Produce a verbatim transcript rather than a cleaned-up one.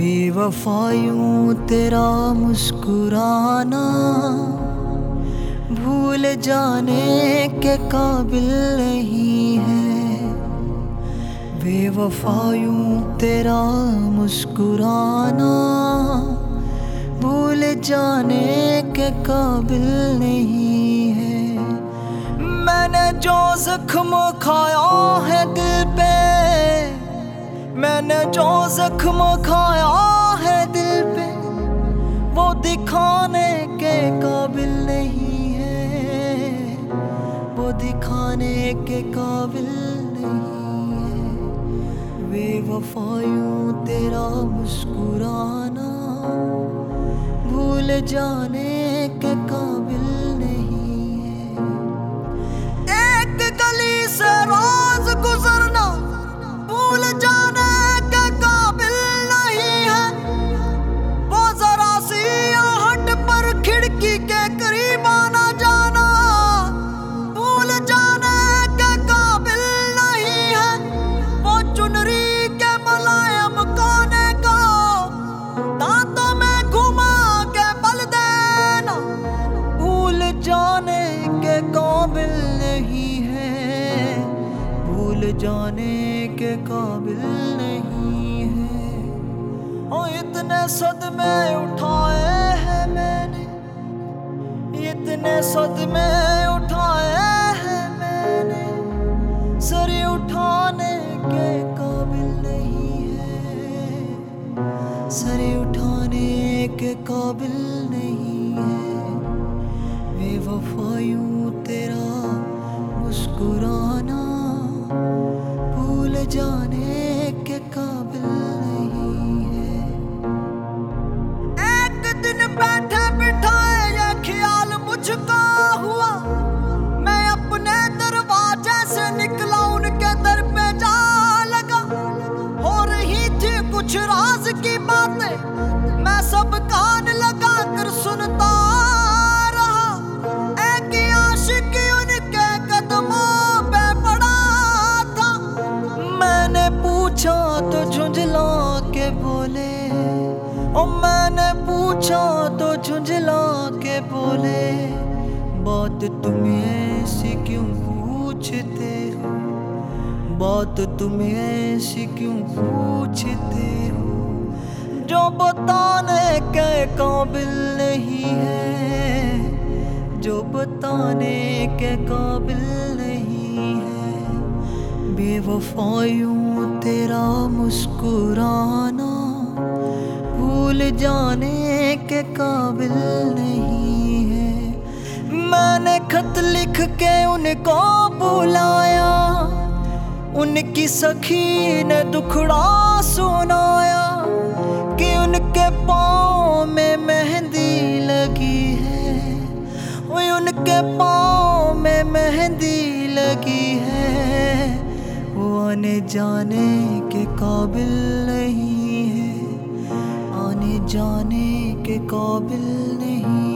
बेवफायूं तेरा मुस्कुराना भूल जाने के काबिल नहीं है। बेवफायूं तेरा मुस्कुराना भूल जाने के काबिल नहीं है। मैंने जो जख्म खाया है दिल पे, मैंने जो जख्म खाया है दिल पे, वो दिखाने के काबिल नहीं है, वो दिखाने के काबिल नहीं है। बेवफायूं तेरा मुस्कुराना भूल जाने के काबिल नहीं है। एक गली से रोज गुजरना भूल जाने के काबिल नहीं है। वो जरा सी आहट पर खिड़की के करीब आना जाना भूल जाने के काबिल नहीं है। वो चुनरी के मुलायम कोने को दांतों में घुमा के बल देना भूल जाने के काबिल नहीं है, भूल जाने के काबिल नहीं है। ओ इतने सदमे उठाए हैं मैंने, इतने सदमे उठाए हैं मैंने, सर उठाने के काबिल नहीं है, सर उठाने के काबिल नहीं है। बेवफायूं तेरा मुस्कुराना भूल जाने के काबिल नहीं है। एक दिन बैठे बिठाए ये ख्याल मुझको हुआ, मैं अपने दरवाजे से निकला उनके दर पे जा लगा। हो रही थी कुछ राज की बातें, मैं सब कान लगा कर सुनता रहा। एक आशिक उनके कदमों पे पड़ा था, मैंने पूछा तो झुंझला के बोले, ओ मैंने पूछा तो झुंझला के बोले, बात तुम ऐसी क्यों पूछते हो, बात तुम ऐसी क्यों पूछते हो, जो बताने के काबिल नहीं है, जो बताने के काबिल नहीं है। बेवफायूं तेरा मुस्कुराना भूल जाने के काबिल नहीं है। मैंने खत लिख के उनको बुलाया, उनकी सखी ने दुखड़ा सुनाया कि उनके पाँव में मेहंदी लगी है, वो उनके पाँव में मेहंदी लगी है। वो आने जाने के काबिल नहीं है, आने जाने के काबिल नहीं।